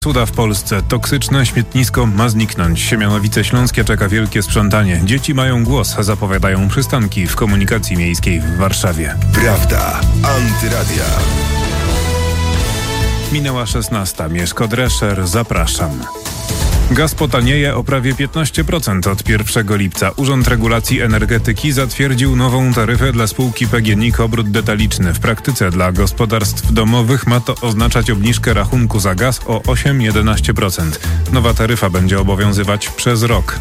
Cuda w Polsce. Toksyczne śmietnisko ma zniknąć. Siemianowice Śląskie czeka wielkie sprzątanie. Dzieci mają głos, zapowiadają przystanki w komunikacji miejskiej w Warszawie. Prawda. Antyradia. Minęła 16. Mieszko Drescher. Zapraszam. Gaz potanieje o prawie 15% od 1 lipca. Urząd Regulacji Energetyki zatwierdził nową taryfę dla spółki PGNiG Obrót Detaliczny. W praktyce dla gospodarstw domowych ma to oznaczać obniżkę rachunku za gaz o 8-11%. Nowa taryfa będzie obowiązywać przez rok.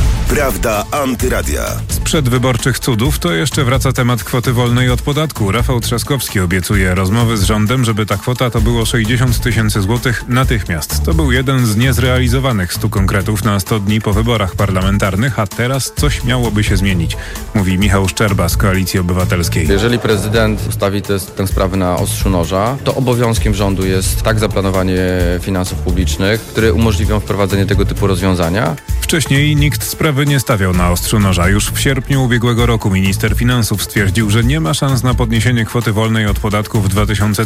Prawda Antyradia. Z przedwyborczych cudów to jeszcze wraca temat kwoty wolnej od podatku. Rafał Trzaskowski obiecuje rozmowy z rządem, żeby ta kwota to było 60 000 złotych natychmiast. To był jeden z niezrealizowanych 100 konkretów na 100 dni po wyborach parlamentarnych, a teraz coś miałoby się zmienić, mówi Michał Szczerba z Koalicji Obywatelskiej. Jeżeli prezydent ustawi tę sprawę na ostrzu noża, to obowiązkiem rządu jest tak zaplanowanie finansów publicznych, które umożliwią wprowadzenie tego typu rozwiązania. Wcześniej nikt sprawy nie stawiał na ostrzu noża. Już w sierpniu ubiegłego roku minister finansów stwierdził, że nie ma szans na podniesienie kwoty wolnej od podatku w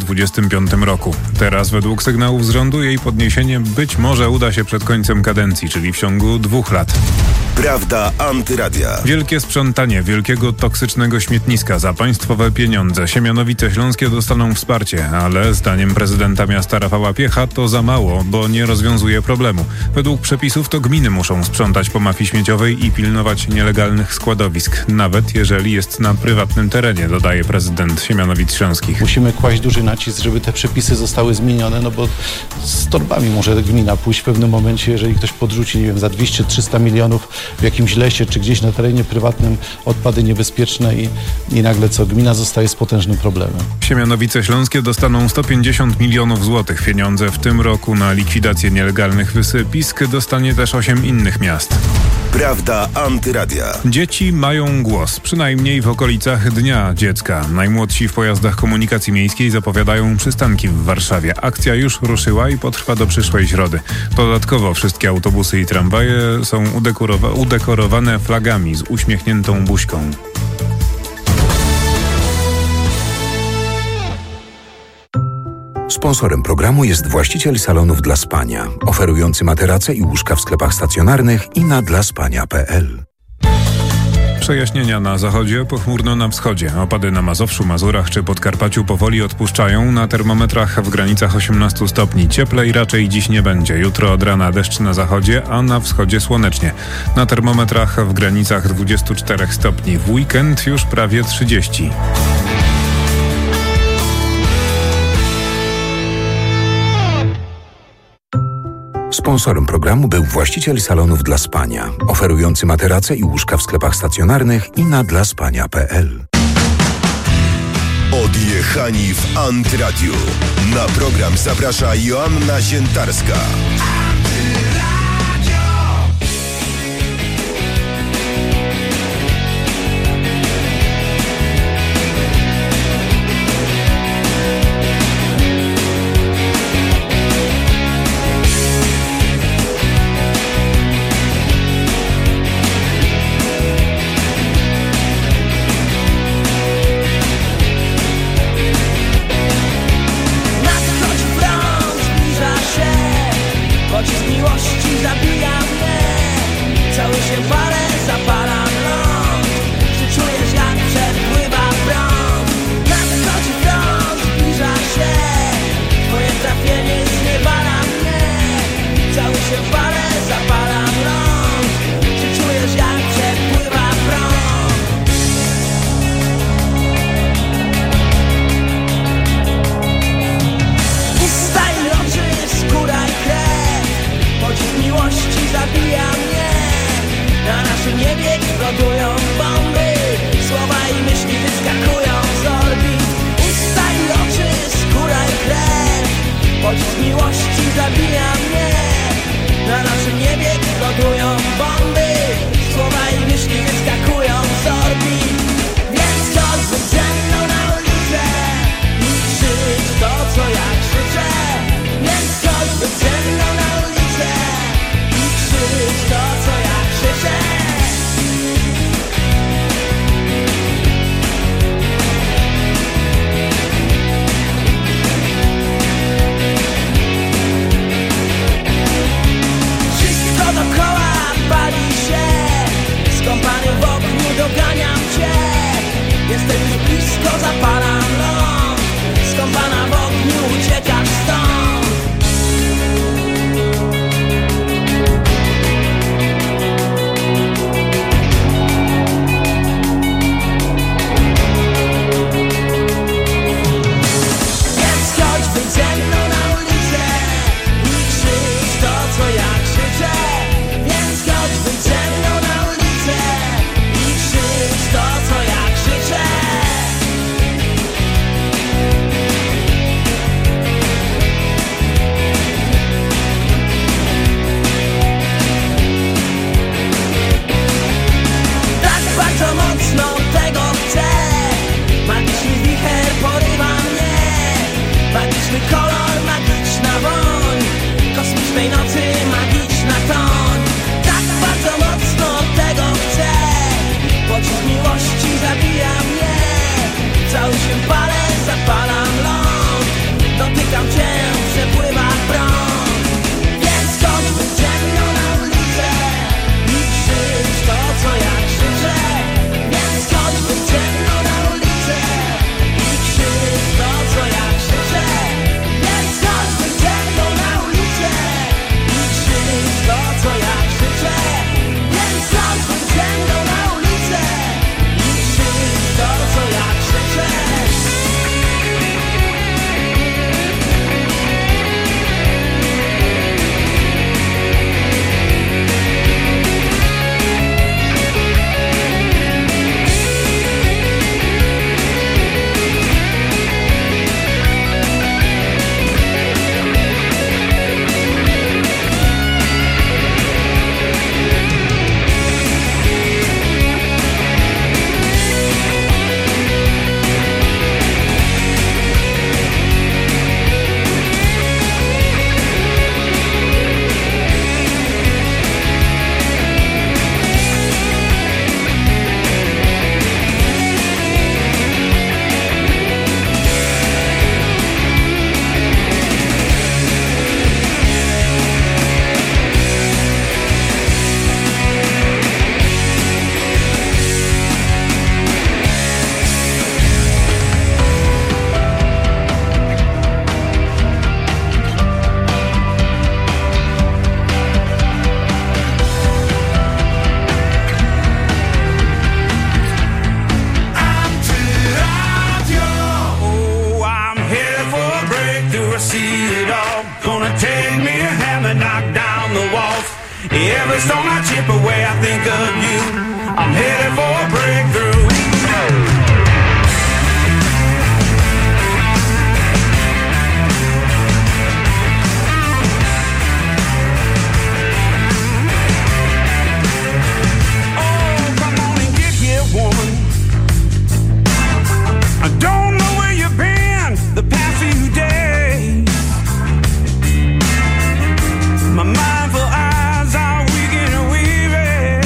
2025 roku. Teraz według sygnałów z rządu jej podniesienie być może uda się przed końcem kadencji, czyli w ciągu 2 lat. Prawda Antyradia. Wielkie sprzątanie wielkiego toksycznego śmietniska za państwowe pieniądze. Siemianowice Śląskie dostaną wsparcie, ale zdaniem prezydenta miasta Rafała Piecha to za mało, bo nie rozwiązuje problemu. Według przepisów to gminy muszą sprzątać po mafii śmieciowej i pilnować nielegalnych składowisk, nawet jeżeli jest na prywatnym terenie, dodaje prezydent Siemianowic Śląskich. Musimy kłaść duży nacisk, żeby te przepisy zostały zmienione, no bo z torbami może gmina pójść w pewnym momencie, jeżeli ktoś podrzuci, nie wiem, za 200-300 milionów w jakimś lesie czy gdzieś na terenie prywatnym odpady niebezpieczne i nagle gmina zostaje z potężnym problemem. Siemianowice Śląskie dostaną 150 milionów złotych. Pieniądze w tym roku na likwidację nielegalnych wysypisk dostanie też 8 innych miast. Prawda Antyradia. Dzieci mają głos, przynajmniej w okolicach Dnia Dziecka. Najmłodsi w pojazdach komunikacji miejskiej zapowiadają przystanki w Warszawie. Akcja już ruszyła i potrwa do przyszłej środy. Dodatkowo wszystkie autobusy i tramwaje są udekorowane flagami z uśmiechniętą buźką. Sponsorem programu jest właściciel salonów dla spania, oferujący materace i łóżka w sklepach stacjonarnych i na dlaspania.pl. Przejaśnienia na zachodzie, pochmurno na wschodzie. Opady na Mazowszu, Mazurach czy Podkarpaciu powoli odpuszczają. Na termometrach w granicach 18 stopni. Cieplej raczej dziś nie będzie. Jutro od rana deszcz na zachodzie, a na wschodzie słonecznie. Na termometrach w granicach 24 stopni. W weekend już prawie 30. Sponsorem programu był właściciel salonów dla spania, oferujący materace i łóżka w sklepach stacjonarnych i na dlaspania.pl. Odjechani w Antyradiu. Na program zaprasza Joanna Ziętarska. Swej nocy magiczna toń. Tak bardzo mocno tego chcę. Pocisk miłości zabija mnie. Cały się palę, zapalam ląd. Dotykam cię, przepływa prąd. Więc chodźmy ze mną na ulicę i krzycz to, co ja krzyczę. Więc chodźmy ze mną na ulicę i krzycz to, co ja krzyczę. Więc chodźmy ze mną na ulicę i krzycz to, co ja krzyczę. Więc chodźmy ze mną na ulicę i krzycz to, co ja krzyczę. Every stone I chip away, I think of you. I'm headed for a breakthrough. Oh, come on and get here, woman. I don't know where you've been the past few days. My mindful eyes are weak and weary.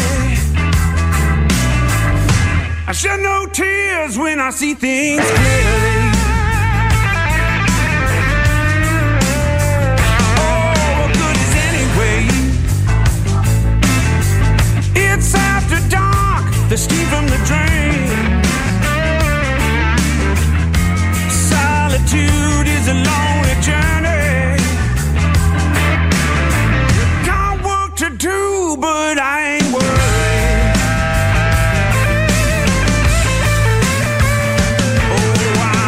I shed no tears when I see things clearly. Oh, what good is anyway? It's after dark, the steam from the drain. Solitude is a lonely journey. Got work to do, but I ain't worried. Oh,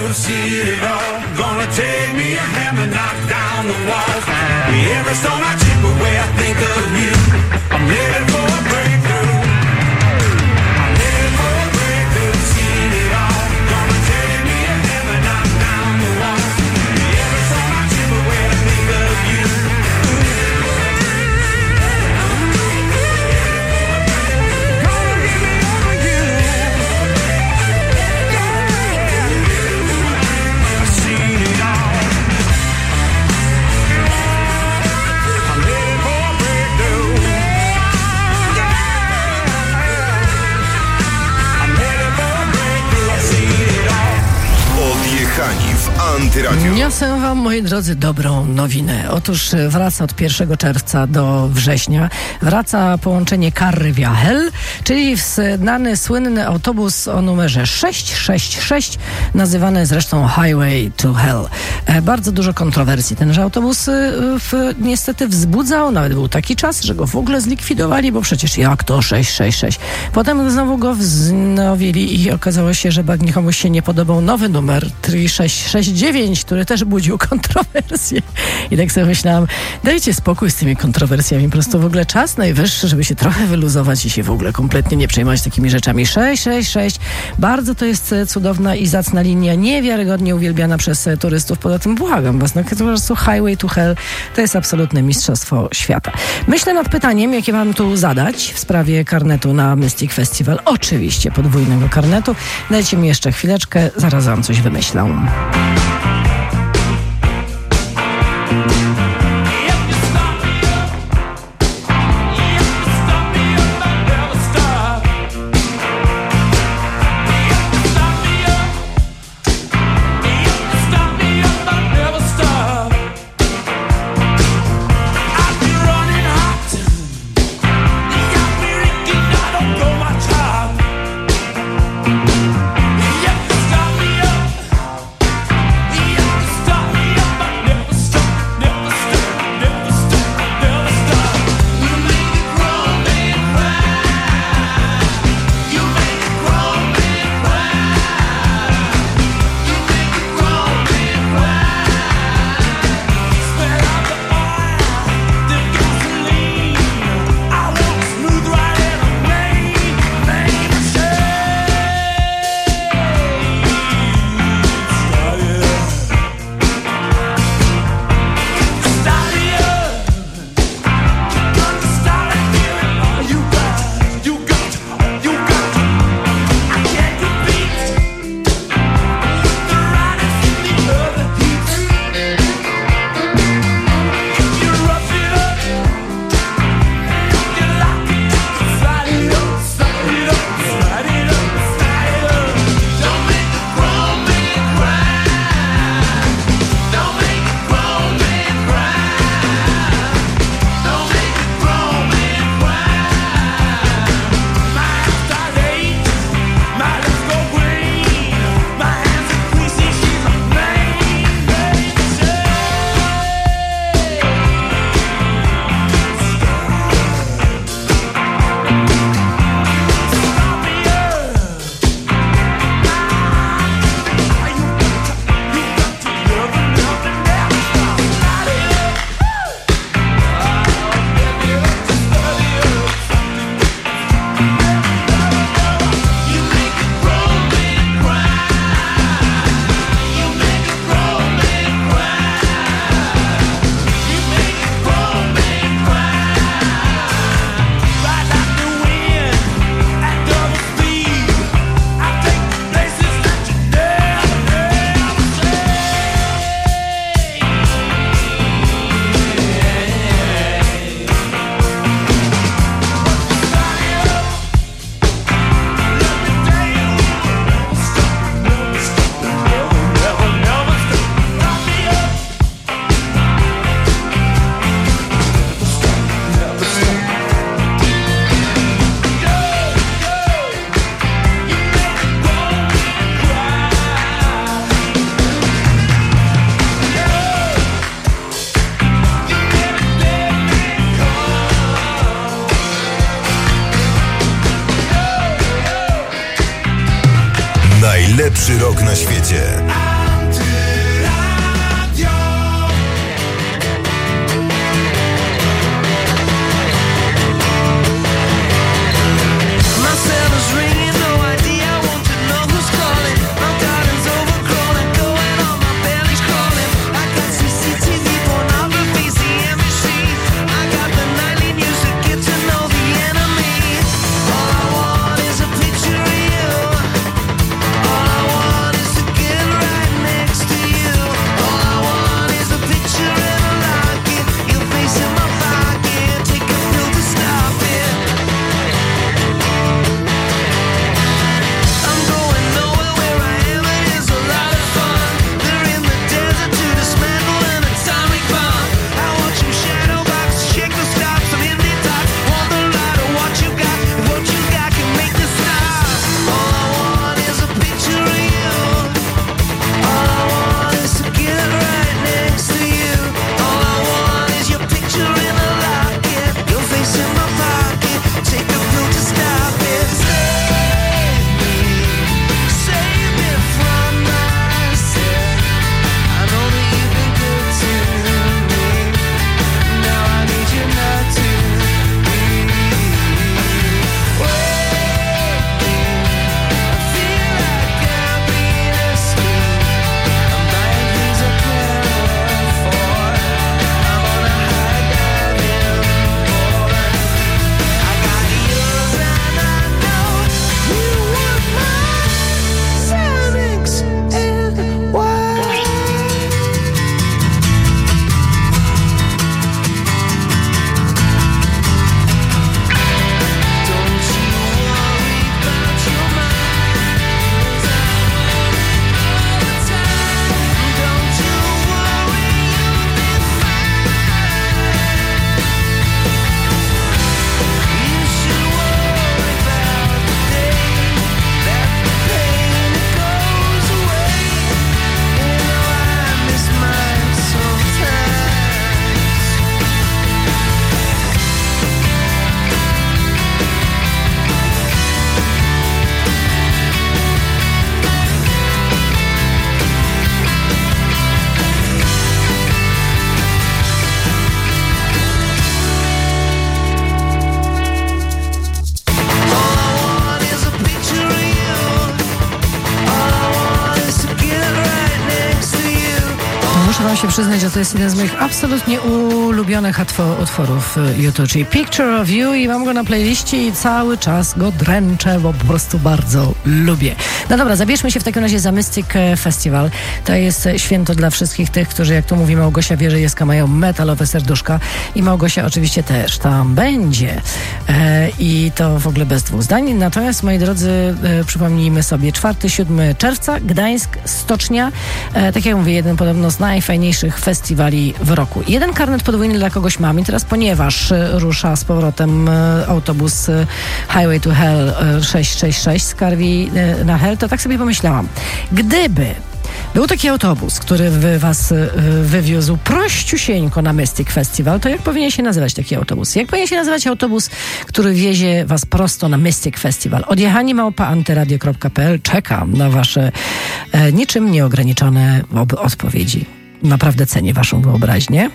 have seen it all. Gonna take me a hammer, knock down the walls. Every stone I chip away, I think of you. I'm headed for a breakthrough. I'm headed for a breakthrough. Seen it all. Gonna take me a hammer, knock down the walls. Every stone I chip away, I think of you. Odjechani w Antyradiu. Niosę wam, moi drodzy, dobrą nowinę. Otóż wraca od 1 czerwca do września. Wraca połączenie Carry-Viahel, czyli znany, słynny autobus o numerze 666, nazywany zresztą Highway to Hell. Bardzo dużo kontrowersji tenże autobus niestety wzbudzał. Nawet był taki czas, że go w ogóle zlikwidowali, bo przecież jak to 666. Potem znowu go wznowili i okazało się, że nikomuś się nie podobał nowy numer 3669, który też budził kontrowersje. I tak sobie myślałam, dajcie spokój z tymi kontrowersjami. Po prostu w ogóle czas najwyższy, żeby się trochę wyluzować i się w ogóle kompletnie nie przejmować takimi rzeczami. 666. Bardzo to jest cudowna i zacna linia, niewiarygodnie uwielbiana przez turystów. Poza tym błagam was, po prostu Highway to Hell to jest absolutne mistrzostwo świata. Myślę nad pytaniem, jakie mam tu zadać w sprawie karnetu na Mystic Festival. Oczywiście podwójnego karnetu. Dajcie mi jeszcze chwileczkę, zaraz wam coś wymyślę. Najlepszy rok na świecie. muszę wam się przyznać, że to jest jeden z moich absolutnie ulubionych utworów YouTube, czyli Picture of You, i mam go na playliście i cały czas go dręczę, bo po prostu bardzo lubię. No dobra, zabierzmy się w takim razie za Mystic Festival. To jest święto dla wszystkich tych, którzy, jak tu mówi Małgosia Wierzejewska, mają metalowe serduszka, i Małgosia oczywiście też tam będzie. I to w ogóle bez dwóch zdań. Natomiast, moi drodzy, przypomnijmy sobie, 4-7 czerwca, Gdańsk, Stocznia. Tak jak mówię, jeden podobno z najfajniejszych festiwali w roku. Jeden karnet podwójny dla kogoś mam i teraz, ponieważ rusza z powrotem autobus Highway to Hell 666 z Karwi na Hell, to tak sobie pomyślałam, gdyby był taki autobus, który was wywiózł prościusieńko na Mystic Festival, to jak powinien się nazywać taki autobus? Jak powinien się nazywać autobus, który wiezie was prosto na Mystic Festival? odjechani@antyradio.pl. Czekam na wasze niczym nieograniczone odpowiedzi. Naprawdę cenię waszą wyobraźnię.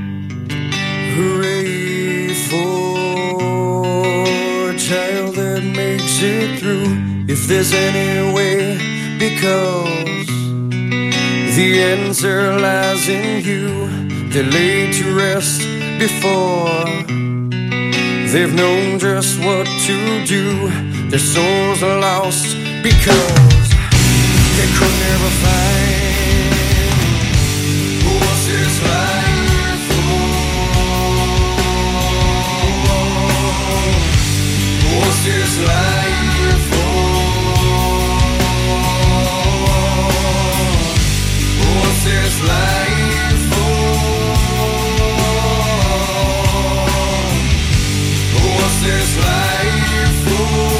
Hooray for a child that makes it through, if there's any way, because the answer lies in you. They're laid to rest before they've known just what to do. Their souls are lost because they could never find what's this life for. What's this life for? What's this life for? What's this life for?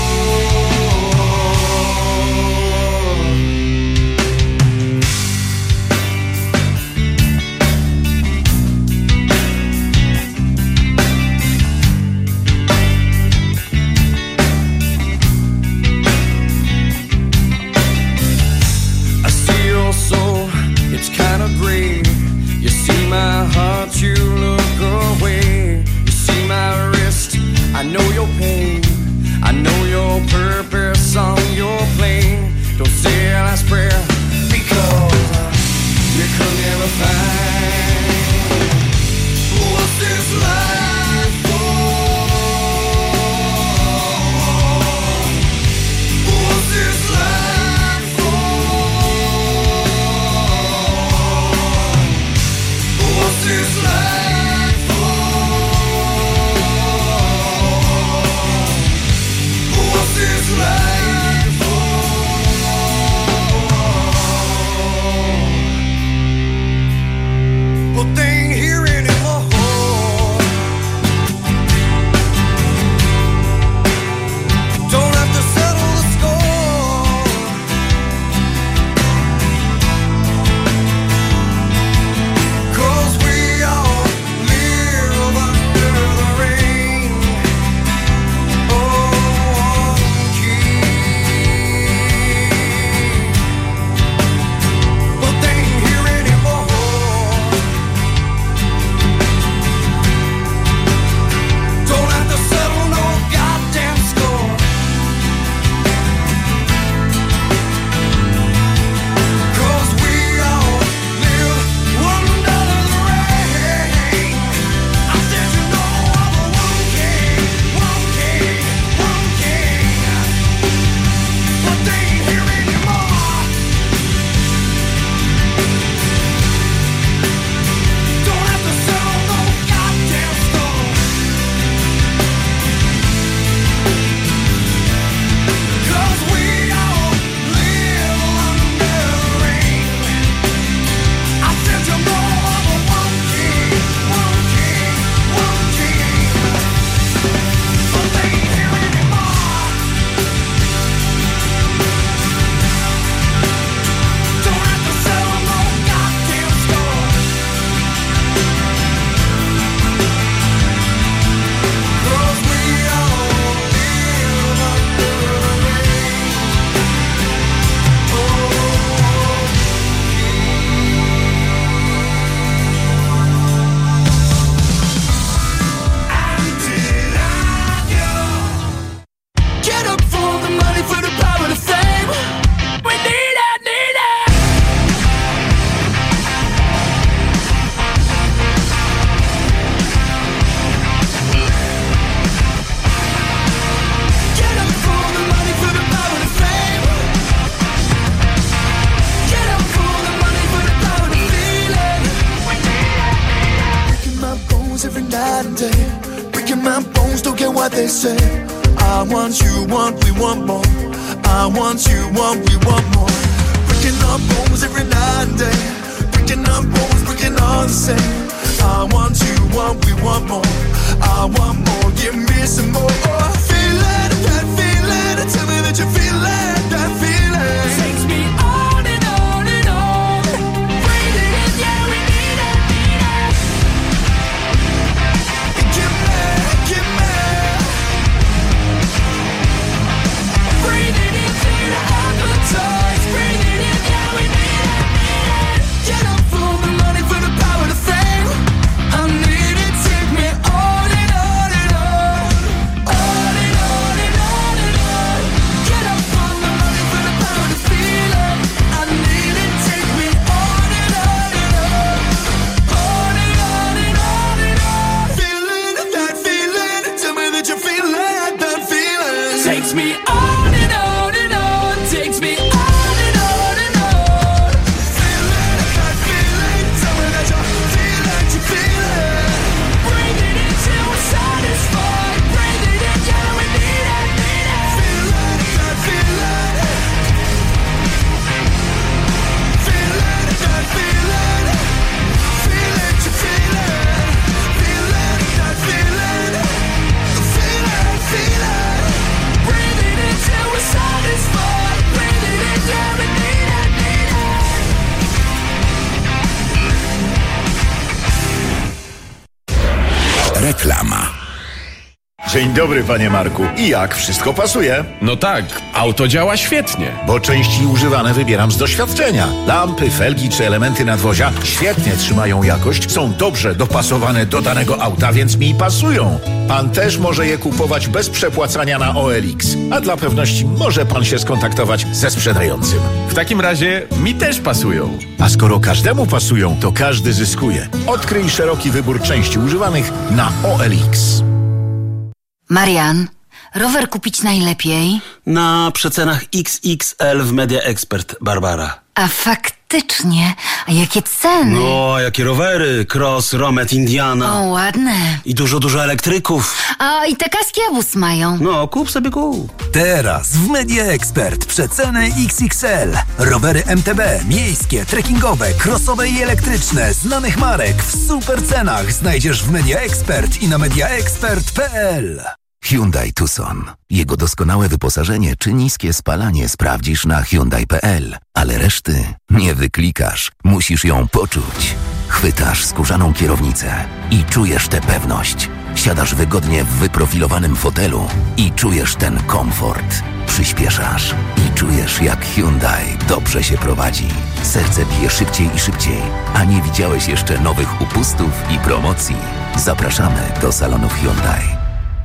I see your soul, it's kind of gray. You see my heart, you look away. You see my wrist, I know your pain. I know your purpose on your plane. Don't say a last prayer, because you could never find what's this life for. What's this life for? What's this life for? What's this life for? day. Breaking my bones, don't care what they say. I want you, we want more. I want you, we want more. Breaking our bones every night and day. Breaking our bones, breaking all the same. I want you, we want more. I want more, give me some more. Oh, feel it, that feeling. Tell me that you feel it, that feeling. Takes me on and on and on. Breathe it in, yeah, we need it, need it. Give me. Breathe it in, feel the appetite. Breathe it in, yeah, we need it, need it. Get up for the money, for the power, the fame. I need it, take me on and on and on. On and on and on and on. Get up for the money, for the power, the feeling. I need it, take me on and on and on. On and on and on and on. Feeling that feeling. Tell me that you feel it, that feeling. Takes me on and on and on. Takes me on and on and on. Feeling that feeling. Tell me that you feel it, you feel it. Breathe it in till we're satisfied. Breathe it in, yeah, we need it, need it. Feeling that feeling. Feeling that feeling. Feel it, you feel it. Feeling that feeling. Feel it, feel it. Breathe it in till we're satisfied. Breathe it in, yeah, we need it, need it. Reklama. Dzień dobry, panie Marku. I jak? Wszystko pasuje? No tak, auto działa świetnie. Bo części używane wybieram z doświadczenia. Lampy, felgi czy elementy nadwozia świetnie trzymają jakość, są dobrze dopasowane do danego auta, więc mi pasują. Pan też może je kupować bez przepłacania na OLX. A dla pewności może pan się skontaktować ze sprzedającym. W takim razie mi też pasują. A skoro każdemu pasują, to każdy zyskuje. Odkryj szeroki wybór części używanych na OLX. Marian, rower kupić najlepiej? Na przecenach XXL w Media Expert, Barbara. A faktycznie, a jakie ceny? No, jakie rowery, Cross, Romet, Indiana. O, ładne. I dużo elektryków. A i te kaski Abus mają. No, kup sobie kup. Teraz w Media Expert przeceny XXL. Rowery MTB, miejskie, trekkingowe, crossowe i elektryczne, znanych marek w super cenach znajdziesz w Media Expert i na mediaexpert.pl. Hyundai Tucson. Jego doskonałe wyposażenie czy niskie spalanie sprawdzisz na Hyundai.pl, ale reszty nie wyklikasz. Musisz ją poczuć. Chwytasz skórzaną kierownicę i czujesz tę pewność. Siadasz wygodnie w wyprofilowanym fotelu i czujesz ten komfort. Przyspieszasz i czujesz, jak Hyundai dobrze się prowadzi. Serce bije szybciej i szybciej, a nie widziałeś jeszcze nowych upustów i promocji. Zapraszamy do salonów Hyundai.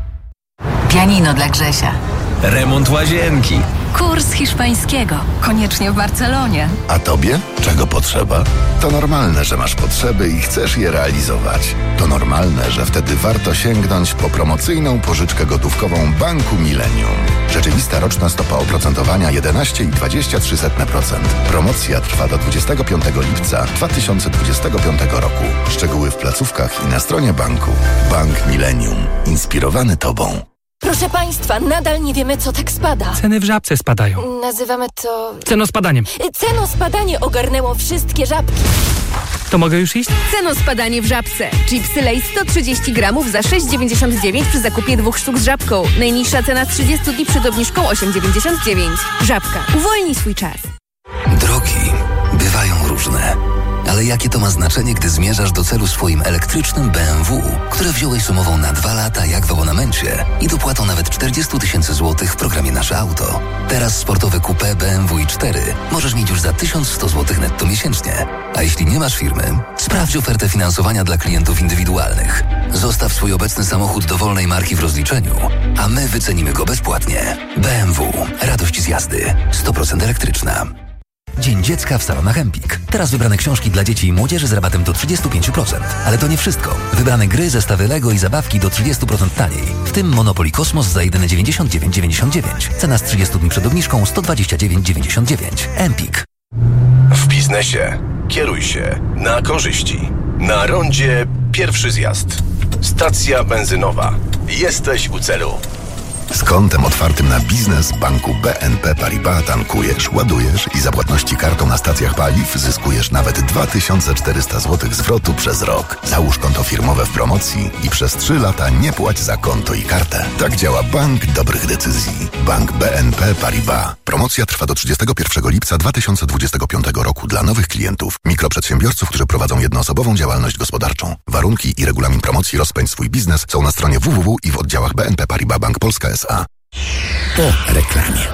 Pianino dla Grzesia. Remont łazienki. Kurs hiszpańskiego. Koniecznie w Barcelonie. A tobie? Czego potrzeba? To normalne, że masz potrzeby i chcesz je realizować. To normalne, że wtedy warto sięgnąć po promocyjną pożyczkę gotówkową Banku Millennium. Rzeczywista roczna stopa oprocentowania 11,23%. Promocja trwa do 25 lipca 2025 roku. Szczegóły w placówkach i na stronie banku. Bank Millennium. Inspirowany tobą. Proszę Państwa, nadal nie wiemy, co tak spada. Ceny w Żabce spadają. Nazywamy to... Cenospadaniem. Cenospadanie ogarnęło wszystkie żabki. To mogę już iść? Cenospadanie w Żabce. Chipsy Lay's 130 gramów za 6,99 przy zakupie 2 sztuk z Żabką. Najniższa cena z 30 dni przed obniżką 8,99. Żabka. Uwolnij swój czas. Drogi bywają różne. Ale jakie to ma znaczenie, gdy zmierzasz do celu swoim elektrycznym BMW, które wziąłeś sumową na 2 lata jak w abonamencie i dopłatą nawet 40 000 złotych w programie Nasze Auto. Teraz sportowe coupé BMW i4 możesz mieć już za 1100 zł netto miesięcznie. A jeśli nie masz firmy, sprawdź ofertę finansowania dla klientów indywidualnych. Zostaw swój obecny samochód dowolnej marki w rozliczeniu, a my wycenimy go bezpłatnie. BMW. Radość z jazdy. 100% elektryczna. Dzień Dziecka w salonach Empik. Teraz wybrane książki dla dzieci i młodzieży z rabatem do 35%. Ale to nie wszystko. Wybrane gry, zestawy Lego i zabawki do 30% taniej. W tym Monopoly Kosmos za jedyne 99,99. Cena z 30 dni przed obniżką 129,99. Empik. W biznesie kieruj się na korzyści. Na rondzie pierwszy zjazd. Stacja benzynowa. Jesteś u celu. Z kontem otwartym na biznes banku BNP Paribas tankujesz, ładujesz i za płatności kartą na stacjach paliw zyskujesz nawet 2400 zł zwrotu przez rok. Załóż konto firmowe w promocji i przez 3 lata nie płać za konto i kartę. Tak działa bank dobrych decyzji. Bank BNP Paribas. Promocja trwa do 31 lipca 2025 roku dla nowych klientów, mikroprzedsiębiorców, którzy prowadzą jednoosobową działalność gospodarczą. Warunki i regulamin promocji Rozpędź swój biznes są na stronie www i w oddziałach BNP Paribas Bank Polska S.A. Po reklamie.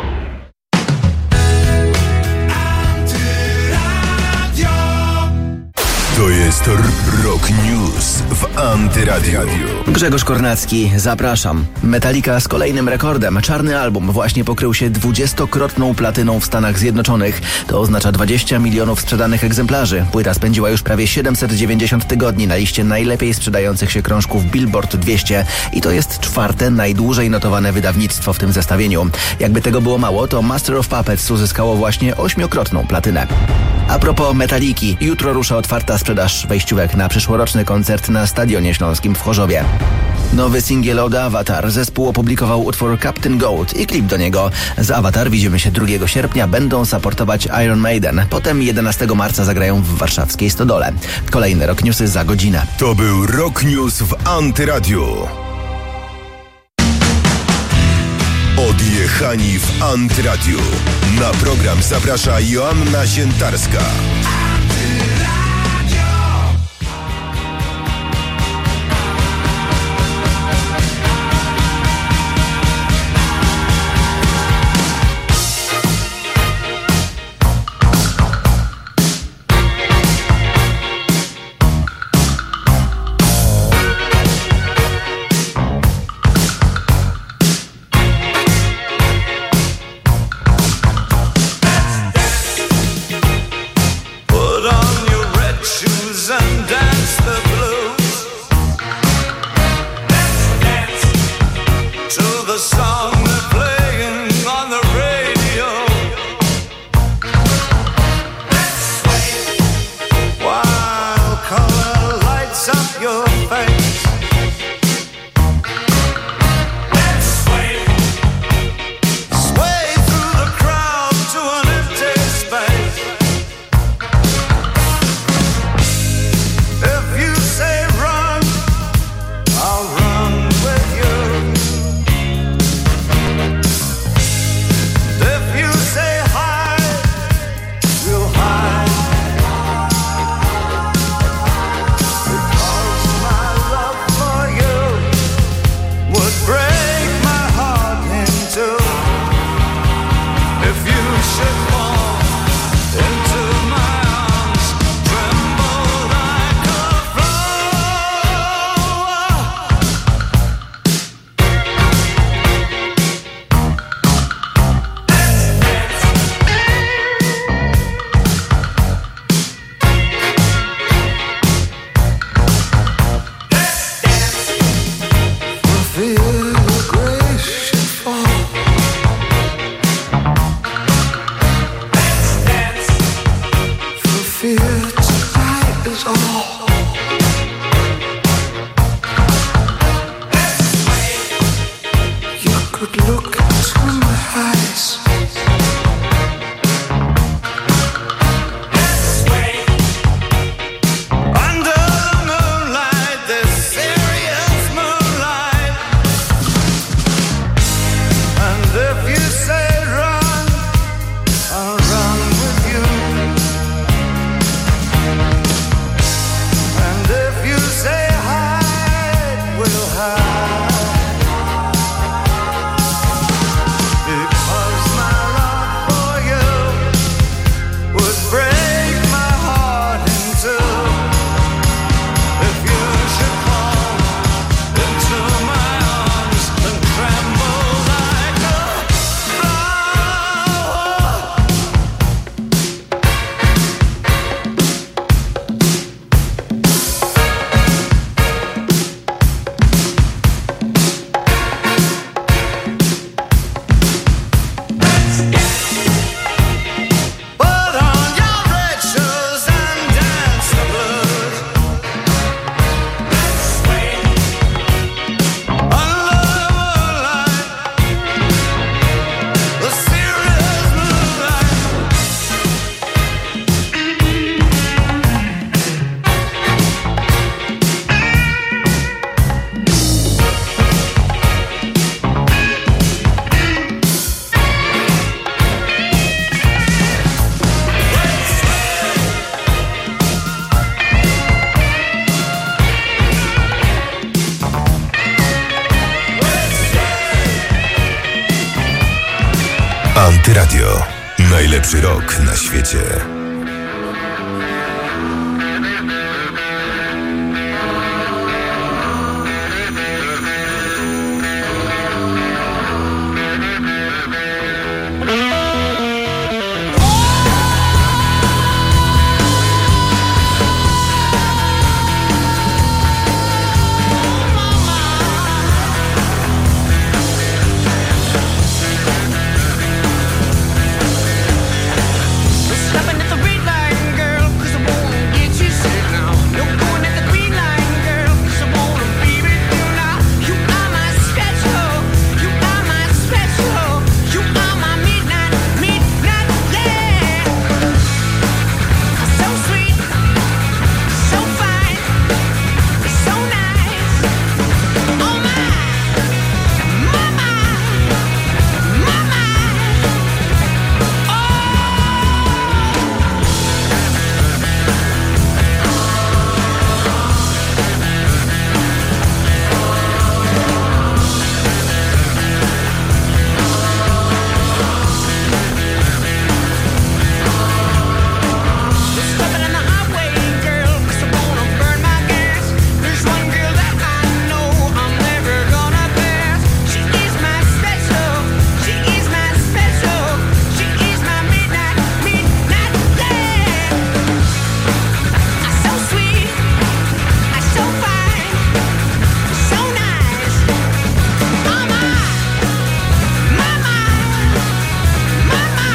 To jest Rock News w Antyradiu. Grzegorz Kornacki, zapraszam. Metallica z kolejnym rekordem. Czarny album właśnie pokrył się 20-krotną platyną w Stanach Zjednoczonych. To oznacza 20 milionów sprzedanych egzemplarzy. Płyta spędziła już prawie 790 tygodni na liście najlepiej sprzedających się krążków Billboard 200 i to jest 4. najdłużej notowane wydawnictwo w tym zestawieniu. Jakby tego było mało, to Master of Puppets uzyskało właśnie 8-krotną platynę. A propos Metalliki, jutro rusza otwarta sprzedaż wejściówek na przyszłoroczny koncert na Stadionie Śląskim w Chorzowie. Nowy singiel od Avatar. Zespół opublikował utwór Captain Goat i klip do niego. Z Avatar widzimy się 2 sierpnia. Będą supportować Iron Maiden. Potem 11 marca zagrają w warszawskiej Stodole. Kolejne Rock Newsy za godzinę. To był Rock News w Antyradiu. Odjechani w Antyradiu. Na program zaprasza Joanna Ziętarska. Najlepszy rok na świecie. Stopping at the red light, girl, 'cause I wanna get you sick now. No going at the green light, girl, 'cause I wanna be with you now. You are my special, you are my special, you are my midnight, yeah. So sweet, so fine, so nice. Oh my, mama, mama. Stopping on the highway, girl, 'cause I wanna burn my gas. There's one girl that I know I'm never gonna pass. She is my special, she is my special, she is my midnight, yeah. So sweet, so fine, so nice. Mama, mama, mama.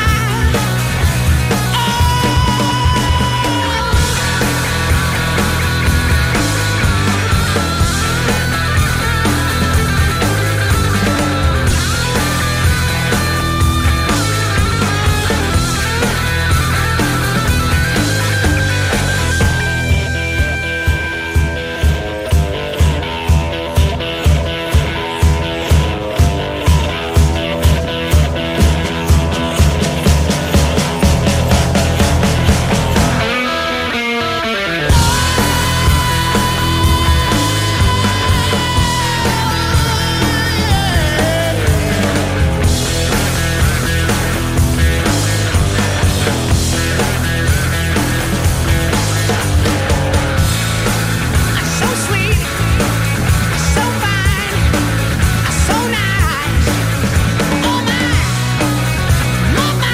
So sweet, so fine, so nice. Oh my, mama,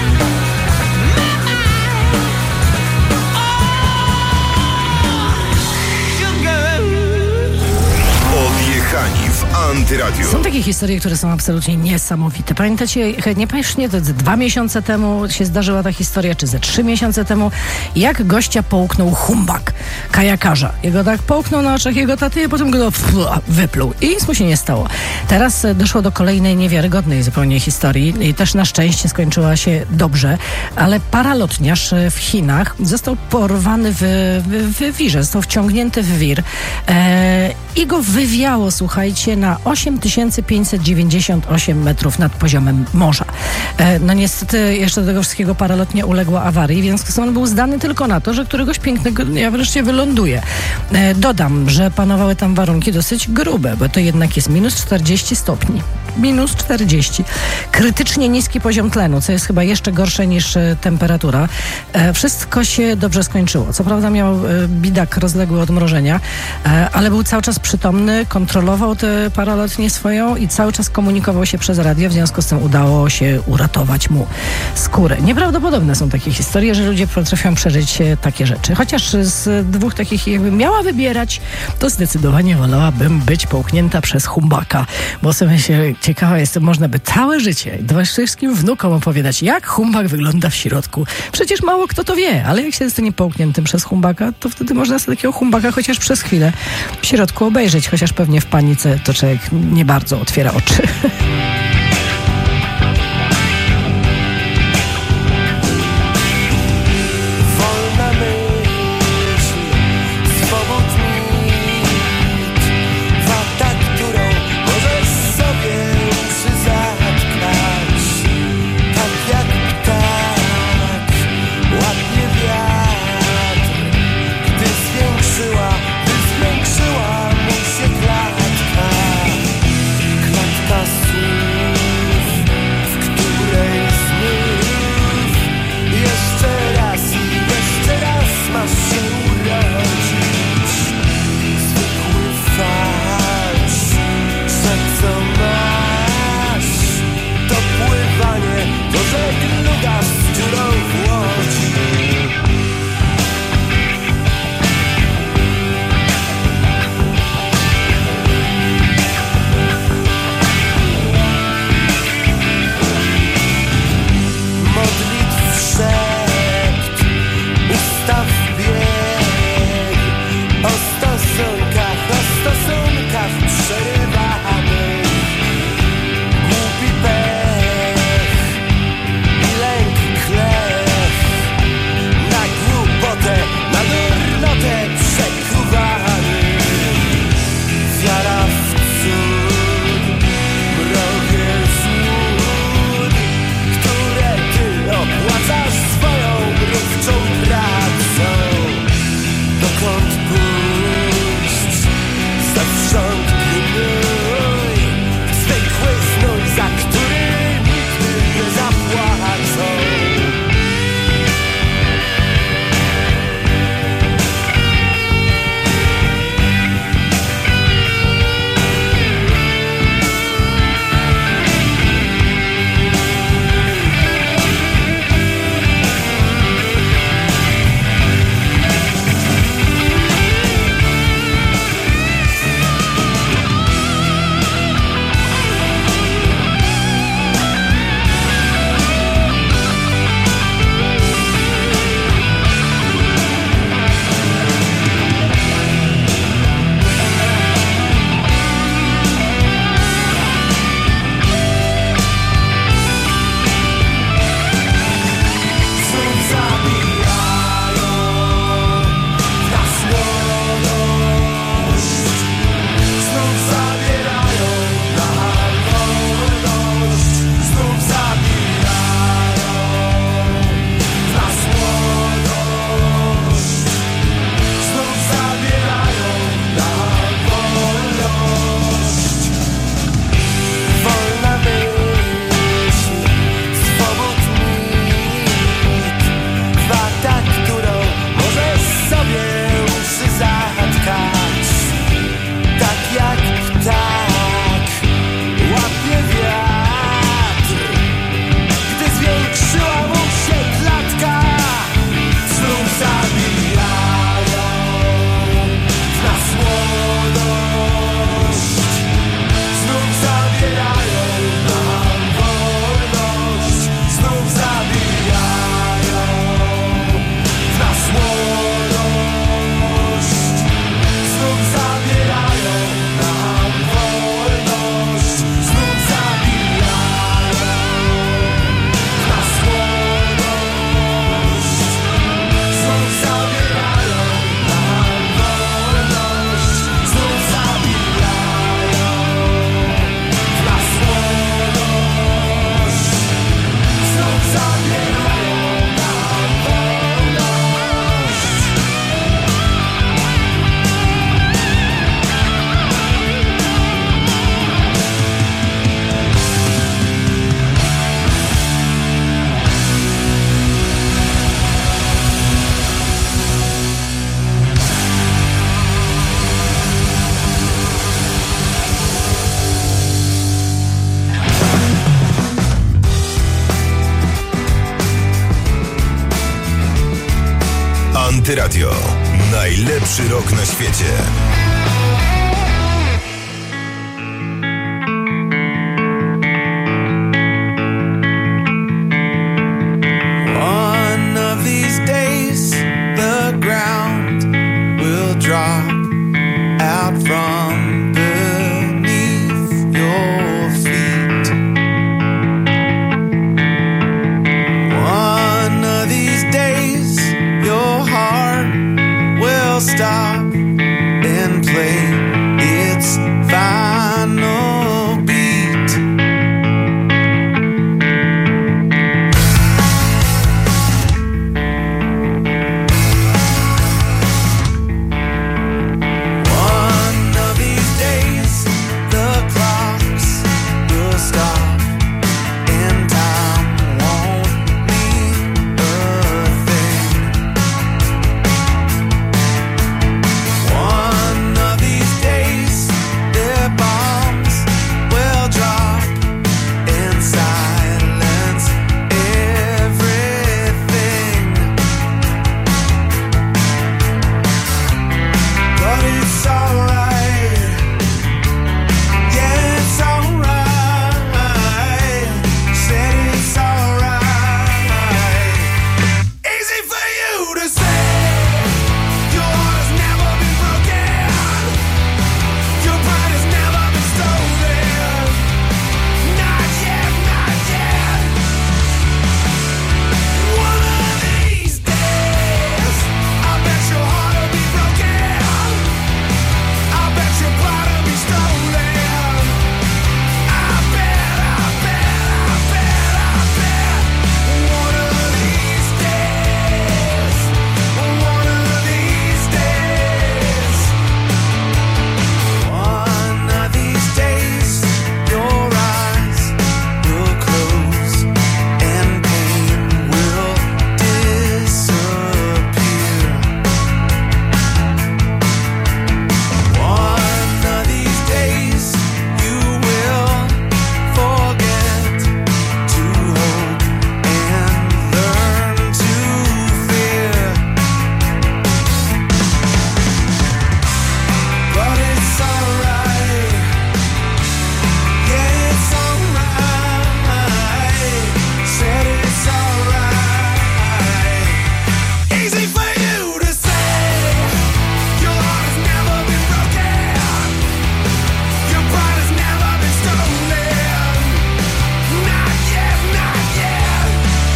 Odjechani w Antyradiu. Są takie historie, które są absolutnie niesamowite. Pamiętacie, nie to 2 miesiące temu się zdarzyła ta historia, czy ze 3 miesiące temu, jak gościa połknął humbak, kajakarza. Jego tak połknął na oczach jego taty, a potem go wypluł. I nic mu się nie stało. Teraz doszło do kolejnej niewiarygodnej zupełnie historii i też na szczęście skończyła się dobrze, ale paralotniarz w Chinach został porwany w wirze, został wciągnięty w wir i go wywiało, słuchajcie, na 8598 metrów nad poziomem morza. No niestety jeszcze do tego wszystkiego paralotnia uległa awarii, więc on był zdany tylko na to, że któregoś pięknego dnia wreszcie wyląduje. Dodam, że panowały tam warunki dosyć grube, bo to jednak jest minus 40 stopni. Minus 40. Krytycznie niski poziom tlenu, co jest chyba jeszcze gorsze niż temperatura. Wszystko się dobrze skończyło. Co prawda miał bidak rozległe odmrożenia, ale był cały czas przytomny, kontrolował tę paralotnię swoją i cały czas komunikował się przez radio, w związku z tym udało się uratować mu skórę. Nieprawdopodobne są takie historie, że ludzie potrafią przeżyć takie rzeczy. Chociaż z dwóch takich, jakbym miała wybierać, to zdecydowanie wolałabym być połknięta przez humbaka, bo sobie się ciekawa jestem, można by całe życie wszystkim wnukom opowiadać, jak humbak wygląda w środku. Przecież mało kto to wie, ale jak się zostanie połkniętym przez humbaka, to wtedy można sobie takiego humbaka chociaż przez chwilę w środku obejrzeć, chociaż pewnie w panice to człowiek nie bardzo otwiera oczy. Klatka Antyradio. Najlepszy rok na świecie. One of these days the ground will drop out from beneath your feet. One of these days your heart will stop and play its final beat. One of these days the clocks will stop and time won't mean a thing. One of these days their bombs will drop and silence everything. But it's alright, yeah, it's alright. Said it's alright. Easy for you to say. Your heart has never been broken. Your pride has never been stolen. Not yet, not yet. One of these days, I bet your heart will be broken. I bet your pride will be stolen. I bet, I bet, I bet, I bet. One of these days, one of these days, one of these days, your eyes will close and pain will disappear. One of these days you will forget to hope and learn to fear. But it's alright, yeah, it's alright. Said it's alright. Easy for you to say. Your heart has never been broken. Your pride has never been stolen. Not yet, not yet.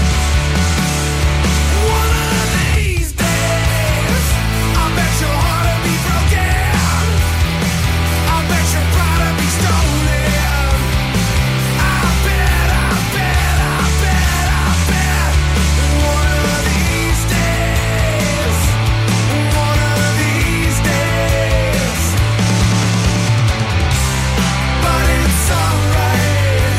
One of these days, I bet your heart will be broken. I bet your pride will be stolen. I bet, I bet, I bet, I bet. One of these days, one of these days. But it's alright,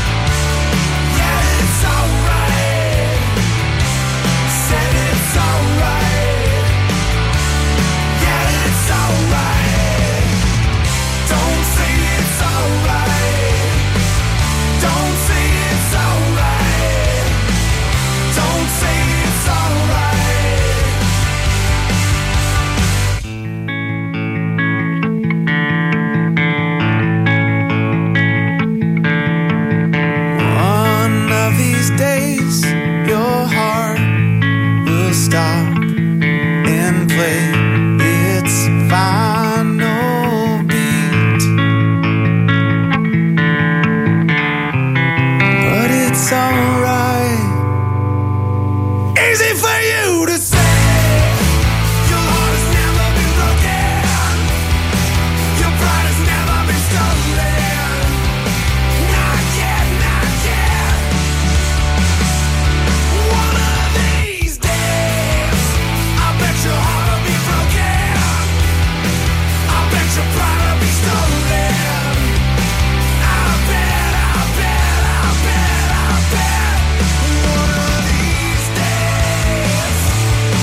yeah, it's alright. Said it's alright, yeah, it's alright. Don't say it's alright. Don't say it's alright. Don't say it's alright. One of these days your heart will stop and play its final beat. But it's alright. Easy for you to say. Your heart has never been broken. Your pride has never been stolen. Not yet, not yet. One of these days, I bet your heart will be broken. I bet your pride will be stolen. I bet, I bet, I bet, I bet. One of these days.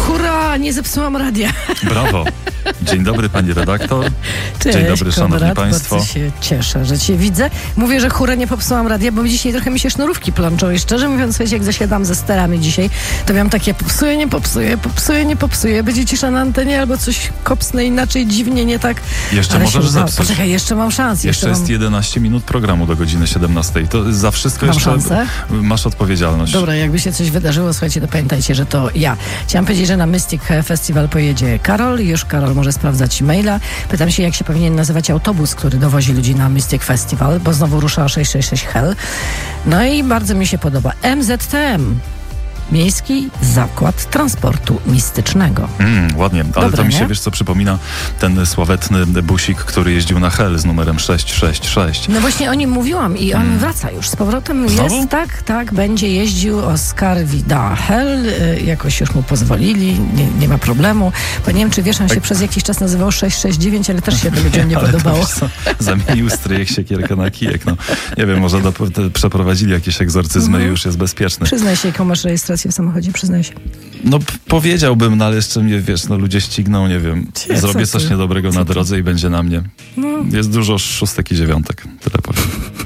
Hurra, nie zepsułam radia. Brawo. Dzień dobry, pani redaktor. Cześć, Dzień dobry, szanowni Konrad, państwo. Bardzo się cieszę, że cię widzę. Mówię, że hurra, nie popsułam radia, bo dzisiaj trochę mi się sznurówki plączą i szczerze mówiąc, słuchajcie, jak zasiadam ze sterami dzisiaj, to miałam takie popsuję, nie popsuję, będzie cisza na antenie albo coś kopsnę inaczej, dziwnie, nie tak. Jeszcze ale możesz zepsuć. Poczekaj, jeszcze mam szansę. Jeszcze jest 11 minut programu do godziny 17. To za wszystko Mam jeszcze szansę? masz odpowiedzialność. Dobra, jakby się coś wydarzyło, słuchajcie, to pamiętajcie, że to ja. Chciałam powiedzieć, że na Mystic Festival pojedzie Karol. Już Karol może sprawdzać maila. Pytam się, jak się powinien nazywać autobus, który dowozi ludzi na Mystic Festival, bo znowu rusza 666 Hell. No i bardzo mi się podoba MZTM. Miejski Zakład Transportu Mistycznego. Ładnie, ale Dobre, to mi się, nie? wiesz co przypomina, ten sławetny busik, który jeździł na Hel z numerem 666. No właśnie o nim mówiłam i on wraca już z powrotem. Znowu? Jest, tak, będzie jeździł Oskar Vidal. Jakoś już mu pozwolili, nie ma problemu. Bo nie wiem, czy wiesz, on się przez jakiś czas nazywał 669, ale też się to ludziom nie Ale to podobało. wiesz co, zamienił stryjek siekierkę na kijek. No, nie wiem, może przeprowadzili jakieś egzorcyzmy i już jest bezpieczny. Przyznaj się, jaką masz rejestrację w samochodzie, przyznaj się. No powiedziałbym, no ale jeszcze mnie, wiesz, no ludzie ścigną, nie wiem, Nie, zrobię co coś ty? niedobrego na drodze i będzie na mnie. No. Jest dużo szóstek i dziewiątek, tyle powiem.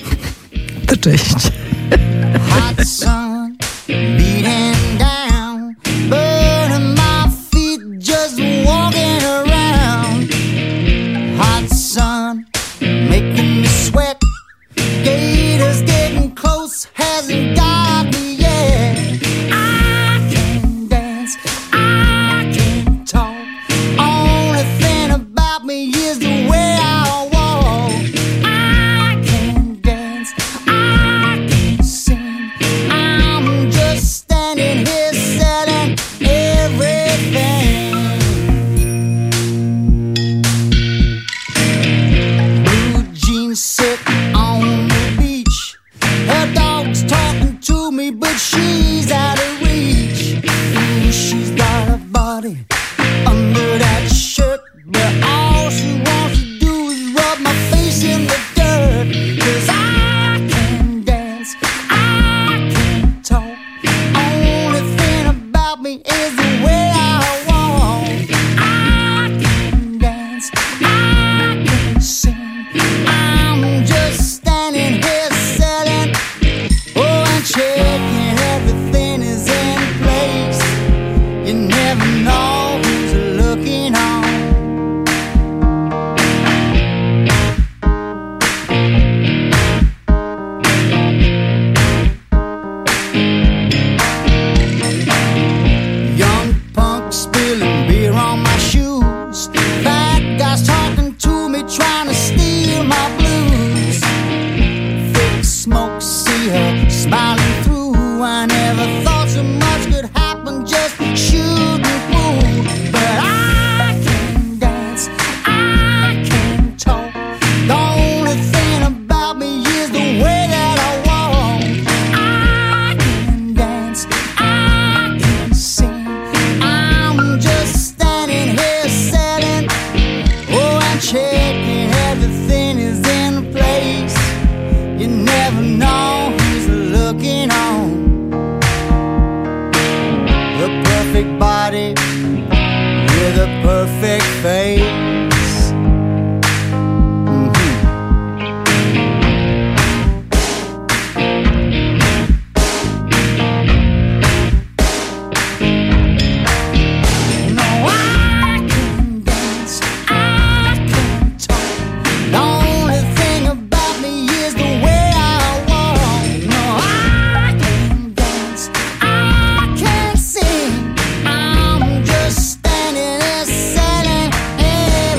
To cześć. Hot sun beating down, burning my feet just walking around. Hot sun making me sweat. Gators getting close, hasn't got me yet. I can dance, I can talk. Only thing about me is the way I walk. I can dance, I can sing. I'm just standing here selling everything. Blue jeans sit on the beach. Her dog's talking to me, but she's out of reach. Ooh, she's got a body under that shirt, but all she wants to do is rub my face in the dirt. 'Cause I can dance, I can talk. Only thing about me is the way I walk. I can dance, I can sing. I'm just standing here selling, oh, and checking everything is in place. You never know who's looking on. Young punk spilling beer on my shoes. Fat guys talking to me, trying to steal my blues. Thick smoke, see her smiling through. I never thought so much could happen, just shooting pool. But I can dance, I can talk. The only thing about me is the way that I walk. I can dance, I can sing. I'm just standing here selling, oh, and checking everything is in place. You never know who's looking on. The perfect body with a perfect face. No, I can dance, I can talk. The only thing about me is the way I walk. No, I can dance, I can sing. I'm just standing there selling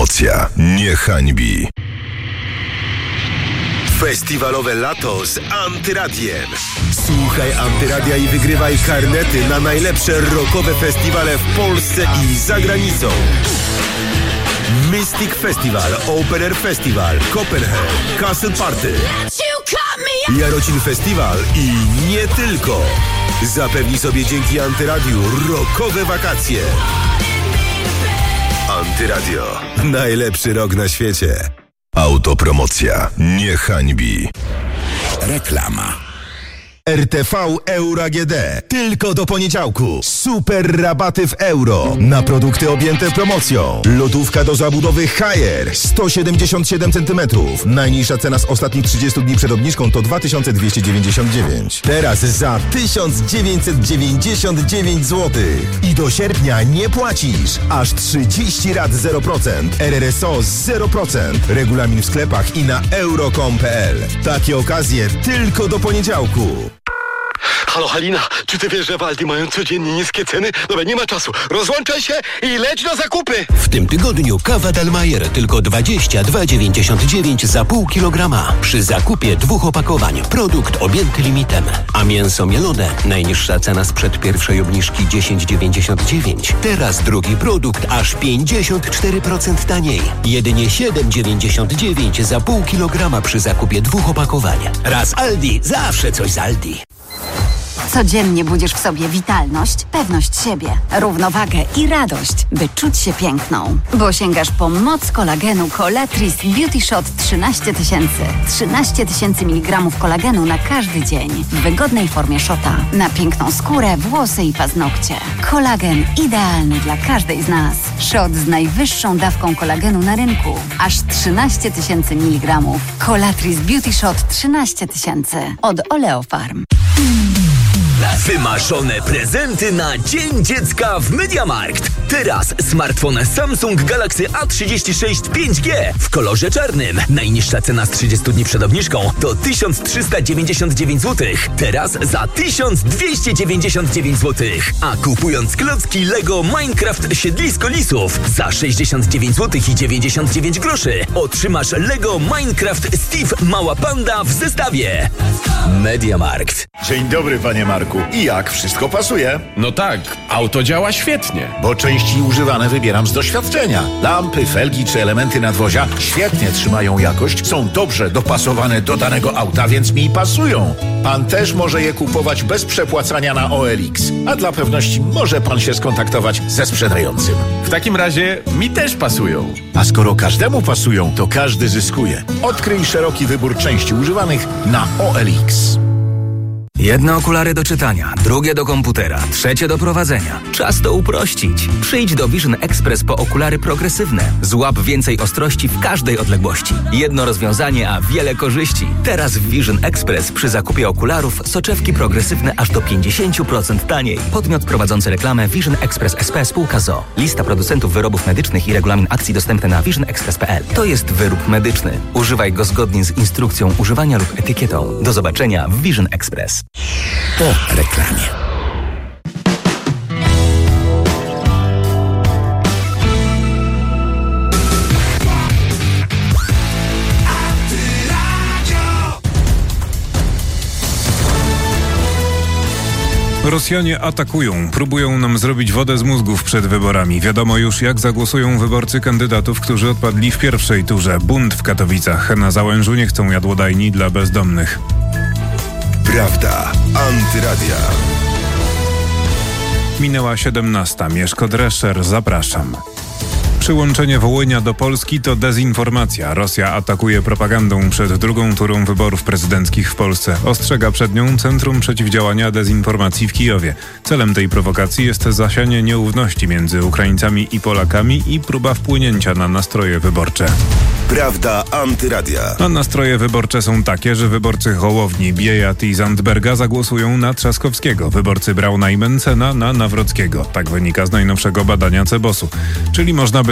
Autopromocja nie hańbi. Festiwalowe lato z Antyradiem. Słuchaj Antyradia i wygrywaj karnety na najlepsze rockowe festiwale w Polsce i za granicą. Mystic Festival, Open Air Festival, Copenhagen, Castle Party, Jarocin Festival i nie tylko. Zapewnij sobie dzięki Antyradiu rockowe wakacje. Antyradio. Najlepszy rok na świecie. Autopromocja nie hańbi. Reklama. RTV Euro AGD. Tylko do poniedziałku. Super rabaty w euro. Na produkty objęte promocją. Lodówka do zabudowy Haier. 177 cm. Najniższa cena z ostatnich 30 dni przed obniżką to 2299. Teraz za 1999 zł. I do sierpnia nie płacisz. Aż 30 rat 0%. RRSO 0%. Regulamin w sklepach i na euro.com.pl. Takie okazje tylko do poniedziałku. Halo Halina, czy ty wiesz, że w Aldi mają codziennie niskie ceny? Dobra, nie ma czasu. Rozłączaj się i leć na zakupy! W tym tygodniu kawa Dalmajer tylko 22,99 za pół kilograma. Przy zakupie 2 opakowań. Produkt objęty limitem. A mięso mielone, najniższa cena sprzed pierwszej obniżki 10,99. Teraz drugi produkt aż 54% taniej. Jedynie 7,99 za pół kilograma przy zakupie 2 opakowań. Raz Aldi, zawsze coś z Aldi. Codziennie budzisz w sobie witalność, pewność siebie, równowagę i radość, by czuć się piękną. Bo sięgasz po moc kolagenu Colatris Beauty Shot 13 000. 13 000 mg kolagenu na każdy dzień. W wygodnej formie shota. Na piękną skórę, włosy i paznokcie. Kolagen idealny dla każdej z nas. Shot z najwyższą dawką kolagenu na rynku. Aż 13 000 mg. Colatris Beauty Shot 13 000. Od Oleofarm. Wymarzone prezenty na Dzień Dziecka w MediaMarkt. Teraz smartfon Samsung Galaxy A36 5G w kolorze czarnym. Najniższa cena z 30 dni przed obniżką to 1399 zł. Teraz za 1299 zł. A kupując klocki Lego Minecraft Siedlisko Lisów za 69 zł i 99 groszy otrzymasz Lego Minecraft Steve Mała Panda w zestawie. MediaMarkt. Dzień dobry, panie Marku. I jak? Wszystko pasuje? No tak, auto działa świetnie. Bo części używane wybieram z doświadczenia. Lampy, felgi czy elementy nadwozia świetnie trzymają jakość, są dobrze dopasowane do danego auta, więc mi pasują. Pan też może je kupować bez przepłacania na OLX. A dla pewności może pan się skontaktować ze sprzedającym. W takim razie mi też pasują. A skoro każdemu pasują, to każdy zyskuje. Odkryj szeroki wybór części używanych na OLX. Jedne okulary do czytania, drugie do komputera, trzecie do prowadzenia. Czas to uprościć. Przyjdź do Vision Express po okulary progresywne. Złap więcej ostrości w każdej odległości. Jedno rozwiązanie, a wiele korzyści. Teraz w Vision Express przy zakupie okularów soczewki progresywne aż do 50% taniej. Podmiot prowadzący reklamę Vision Express SP spółka ZOO. Lista producentów wyrobów medycznych i regulamin akcji dostępny na visionexpress.pl. To jest wyrób medyczny. Używaj go zgodnie z instrukcją używania lub etykietą. Do zobaczenia w Vision Express. Po reklamie. Rosjanie atakują, próbują nam zrobić wodę z mózgów przed wyborami. Wiadomo już, jak zagłosują wyborcy kandydatów, którzy odpadli w pierwszej turze. Bunt w Katowicach. Na Załężu nie chcą jadłodajni dla bezdomnych. Prawda. Antyradia. Minęła 17. Mieszko Drescher, zapraszam. Przyłączenie Wołynia do Polski to dezinformacja. Rosja atakuje propagandą przed drugą turą wyborów prezydenckich w Polsce. Ostrzega przed nią Centrum Przeciwdziałania Dezinformacji w Kijowie. Celem tej prowokacji jest zasianie nieufności między Ukraińcami i Polakami i próba wpłynięcia na nastroje wyborcze. Prawda Antyradia. A nastroje wyborcze są takie, że wyborcy Hołowni, Biejat i Zandberga zagłosują na Trzaskowskiego. Wyborcy Brauna i Mencena na Nawrockiego. Tak wynika z najnowszego badania Cebosu. Czyli można by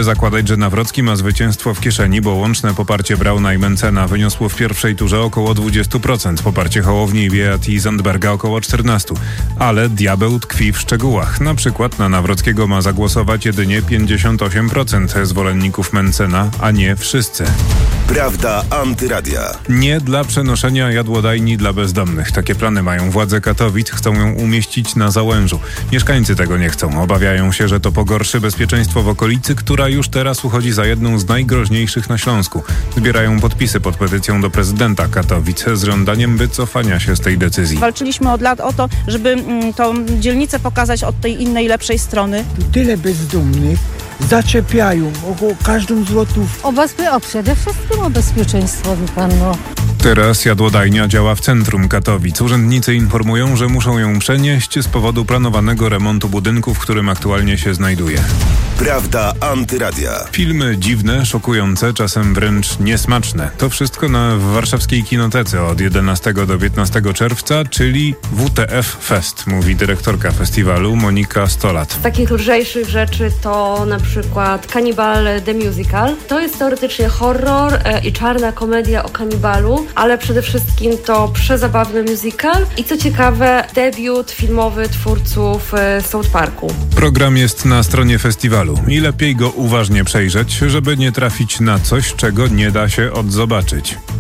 zakładać, że Nawrocki ma zwycięstwo w kieszeni, bo łączne poparcie Brauna i Mentzena wyniosło w pierwszej turze około 20%, poparcie Hołowni i Beaty Zandberga około 14%. Ale diabeł tkwi w szczegółach. Na przykład na Nawrockiego ma zagłosować jedynie 58% zwolenników Mentzena, a nie wszyscy. Prawda antyradia. Nie dla przenoszenia jadłodajni dla bezdomnych. Takie plany mają władze Katowic, chcą ją umieścić na Załężu. Mieszkańcy tego nie chcą. Obawiają się, że to pogorszy bezpieczeństwo w okolicy, która już teraz uchodzi za jedną z najgroźniejszych na Śląsku. Zbierają podpisy pod petycją do prezydenta Katowic z żądaniem wycofania się z tej decyzji. Walczyliśmy od lat o to, żeby tą dzielnicę pokazać od tej innej, lepszej strony. Tyle bezdomnych zaczepiają o każdą złotówkę. Przede wszystkim o bezpieczeństwo, wie pan, Teraz jadłodajnia działa w centrum Katowic. Urzędnicy informują, że muszą ją przenieść z powodu planowanego remontu budynku, w którym aktualnie się znajduje. Prawda antyradia. Filmy dziwne, szokujące, czasem wręcz niesmaczne. To wszystko w warszawskiej kinotece od 11 do 15 czerwca, czyli WTF Fest, mówi dyrektorka festiwalu Monika Stolat. Z takich lżejszych rzeczy to na przykład Cannibal The Musical. To jest teoretycznie horror i czarna komedia o kanibalu, ale przede wszystkim to przezabawny musical i co ciekawe debiut filmowy twórców South Parku. Program jest na stronie festiwalu i lepiej go uważnie przejrzeć, żeby nie trafić na coś, czego nie da się odzobaczyć.